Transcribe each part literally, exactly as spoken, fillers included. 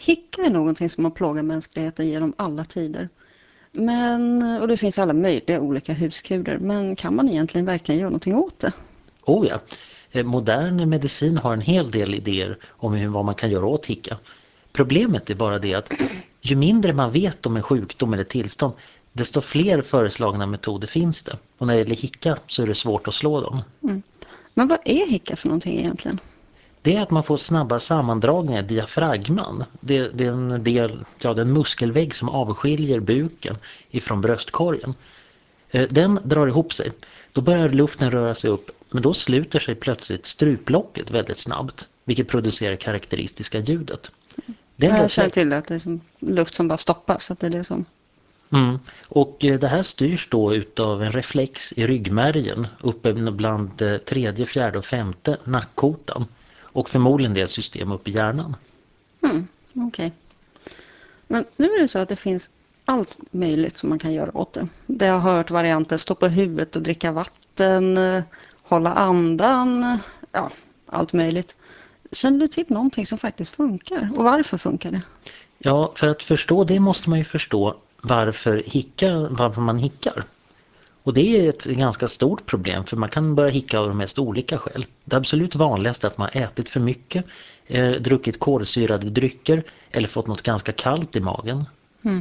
Hicka är någonting som har plågat mänskligheten genom alla tider. Men, och det finns alla möjliga olika huskurer. Men kan man egentligen verkligen göra någonting åt det? Oh ja, Eh, modern medicin har en hel del idéer om hur, vad man kan göra åt hicka. Problemet är bara det att ju mindre man vet om en sjukdom eller tillstånd, desto fler föreslagna metoder finns det. Och när det gäller hicka så är det svårt att slå dem. Mm. Men vad är hicka för någonting egentligen? Det är att man får snabba sammandragningar i diafragman. Det, det är en del, ja, den muskelvägg som avskiljer buken ifrån bröstkorgen. Eh, Den drar ihop sig. Då börjar luften röra sig upp, men då sluter sig plötsligt struplocket väldigt snabbt, vilket producerar karaktäristiska ljudet. Det är en Jag känner reflex. till att det är som luft som bara stoppas. Att det är det som... Mm. Och eh, det här styrs då utav en reflex i ryggmärgen uppe bland eh, tredje, fjärde och femte nackkotan. Och förmodligen det är ett system uppe i hjärnan. Mm, okej. Okay. Men nu är det så att det finns allt möjligt som man kan göra åt det. Det har hört varianter stå på huvudet och dricka vatten, eh, hålla andan, ja, allt möjligt. Känner du till någonting som faktiskt funkar? Och varför funkar det? Ja, för att förstå det måste man ju förstå varför, hicka, varför man hickar. Och det är ett ganska stort problem, för man kan börja hicka av de mest olika skäl. Det absolut vanligaste är att man har ätit för mycket, eh, druckit kolsyrade drycker eller fått något ganska kallt i magen. Mm.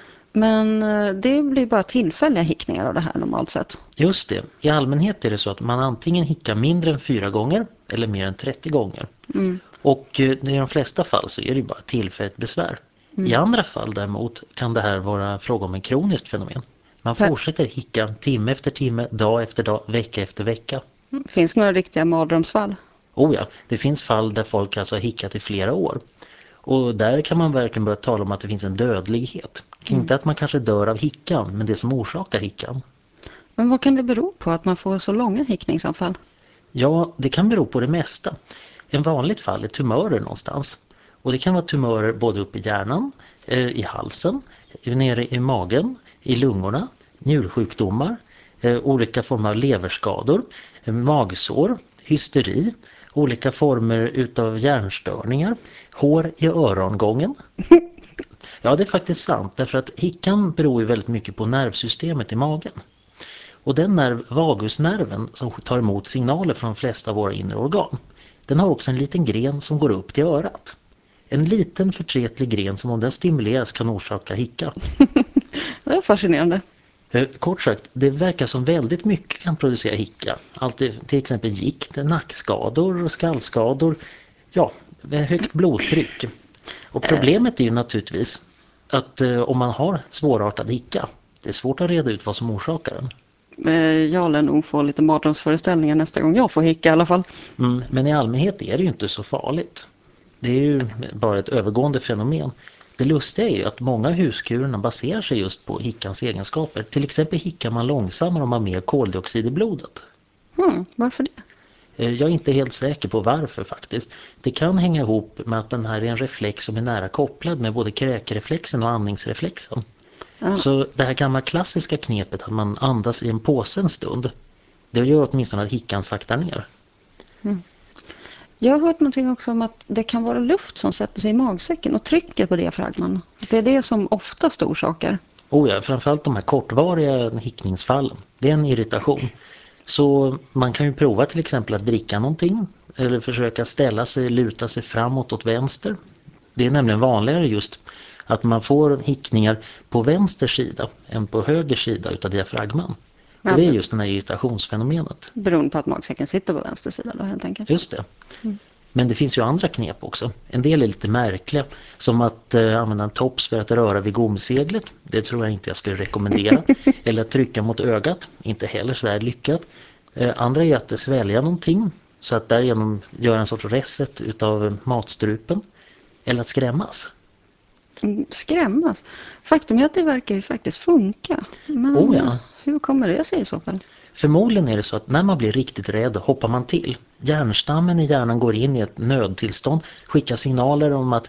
Men eh, det blir bara tillfälliga hickningar av det här normalt sett. Just det, i allmänhet är det så att man antingen hickar mindre än fyra gånger eller mer än trettio gånger. Mm. Och eh, i de flesta fall så är det ju bara tillfälligt besvär. Mm. I andra fall däremot kan det här vara fråga om en kroniskt fenomen. Man fortsätter hicka timme efter timme, dag efter dag, vecka efter vecka. Finns det några riktiga mardrömsfall? Oh ja, det finns fall där folk alltså har hickat i flera år. Och där kan man verkligen börja tala om att det finns en dödlighet. Mm. Inte att man kanske dör av hickan, men det som orsakar hickan. Men vad kan det bero på att man får så långa hickningsanfall? Ja, det kan bero på det mesta. En vanligt fall är tumörer någonstans. Och det kan vara tumörer både upp i hjärnan, eh, i halsen, nere i magen, i lungorna, njursjukdomar, eh, olika former av leverskador, eh, magsår, hysteri, olika former utav hjärnstörningar, hår i örongången. Ja, det är faktiskt sant, därför att hickan beror ju väldigt mycket på nervsystemet i magen. Och den nerv, vagusnerven, som tar emot signaler från de flesta av våra inre organ, den har också en liten gren som går upp till örat. En liten förtretlig gren som om den stimuleras kan orsaka hicka. Det är fascinerande. Kort sagt, det verkar som väldigt mycket kan producera hicka. Allt till exempel gikt, nackskador, skallskador, ja, högt blodtryck. Och problemet är ju naturligtvis att eh, om man har svårartad hicka, det är svårt att reda ut vad som orsakar den. Jag lär nog få lite mardrömsföreställningar nästa gång jag får hicka i alla fall. Mm, men i allmänhet är det ju inte så farligt. Det är ju bara ett övergående fenomen. Det lustiga är ju att många av huskurerna baserar sig just på hickans egenskaper. Till exempel hickar man långsammare om man har mer koldioxid i blodet. Hmm, varför det? Jag är inte helt säker på varför faktiskt. Det kan hänga ihop med att den här är en reflex som är nära kopplad med både kräkreflexen och andningsreflexen. Ja. Så det här gamla klassiska knepet att man andas i en påse en stund, det gör åtminstone att hickan saktar ner. Mm. Jag har hört någonting också om att det kan vara luft som sätter sig i magsäcken och trycker på diafragman. Det är det som oftast orsakar. Oh ja, framförallt de här kortvariga hickningsfallen. Det är en irritation. Så man kan ju prova till exempel att dricka någonting eller försöka ställa sig, luta sig framåt åt vänster. Det är nämligen vanligare just att man får hickningar på vänster sida än på höger sida utav diafragman. Ja, Och det är just det här irritationsfenomenet. beroende på att magsäcken sitter på vänster sida då helt enkelt. Just det. Mm. Men det finns ju andra knep också. En del är lite märkliga. Som att eh, använda en tops för att röra vid gomseglet. Det tror jag inte jag skulle rekommendera. Eller att trycka mot ögat. Inte heller så där lyckat. Eh, andra är att svälja någonting. Så att därigenom göra en sorts reset utav matstrupen. Eller att skrämmas. Mm, skrämmas. Faktum är att det verkar ju faktiskt funka. Men Oh ja. hur kommer det sig i så fall? Förmodligen är det så att när man blir riktigt rädd hoppar man till. Hjärnstammen i hjärnan går in i ett nödtillstånd, skickar signaler om att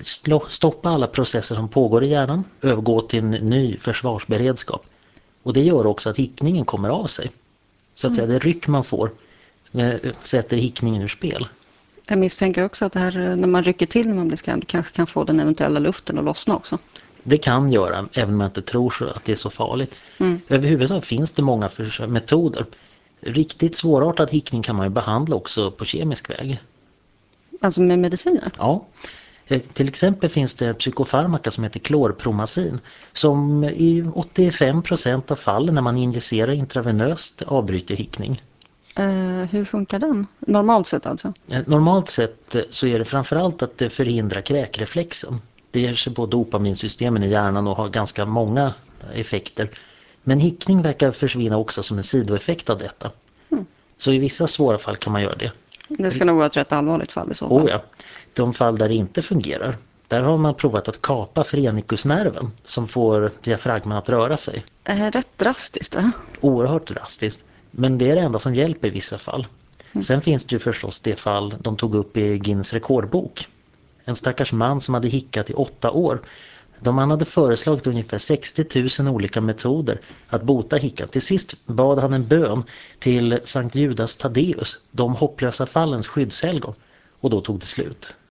stoppa alla processer som pågår i hjärnan, övergå till en ny försvarsberedskap. Och det gör också att hickningen kommer av sig. Så att säga, det ryck man får sätter hickningen ur spel. Jag misstänker också att det här, när man rycker till när man blir skrämd, kanske kan få den eventuella luften att lossna också. Det kan göra, även om man inte tror så att det är så farligt. Mm. Överhuvudtaget finns det många metoder. Riktigt svårartad hickning kan man ju behandla också på kemisk väg. Alltså med mediciner? Ja. Till exempel finns det psykofarmaka som heter klorpromazin som i åttiofem procent av fallen när man injicerar intravenöst avbryter hickning. Eh, hur funkar den? Normalt sett alltså? Normalt sett så är det framförallt att det förhindrar kräkreflexen. Det ger sig på dopaminsystemen i hjärnan och har ganska många effekter. Men hickning verkar försvinna också som en sidoeffekt av detta. Mm. Så i vissa svåra fall kan man göra det. Det ska nog vara ett rätt allvarligt fall i så fall. Oh ja. De fall där det inte fungerar, där har man provat att kapa frenikusnerven som får diafragman att röra sig. Eh, rätt drastiskt, va? Oerhört drastiskt. Men det är det enda som hjälper i vissa fall. Mm. Sen finns det ju förstås det fall de tog upp i Guinness rekordbok. En stackars man som hade hickat i åtta år. De man hade föreslagit ungefär sextio tusen olika metoder att bota hickan. Till sist bad han en bön till Sankt Judas Taddeus, de hopplösa fallens skyddshelgon. Och då tog det slut.